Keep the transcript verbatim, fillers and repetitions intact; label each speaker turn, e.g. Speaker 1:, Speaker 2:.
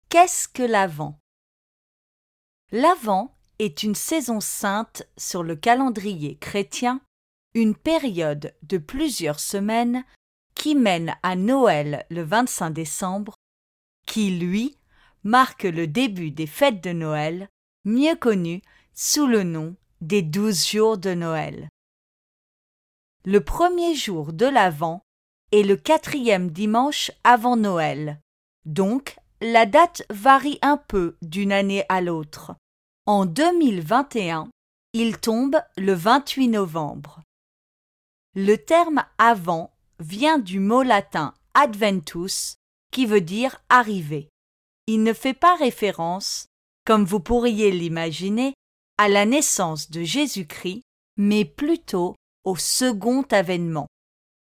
Speaker 1: Qu'est-ce que l'Avent? L'Avent est une saison sainte sur le calendrier chrétien, une période de plusieurs semaines qui mène à Noël le vingt-cinq décembre, qui, lui, marque le début des fêtes de Noël, mieux connues sous le nom des douze jours de Noël. Le premier jour de l'Avent est le quatrième dimanche avant Noël, donc la date varie un peu d'une année à l'autre. En deux mille vingt et un, il tombe le vingt-huit novembre. Le terme Avant vient du mot latin adventus, qui veut dire arriver. Il ne fait pas référence, comme vous pourriez l'imaginer, à la naissance de Jésus-Christ, mais plutôt au second avènement.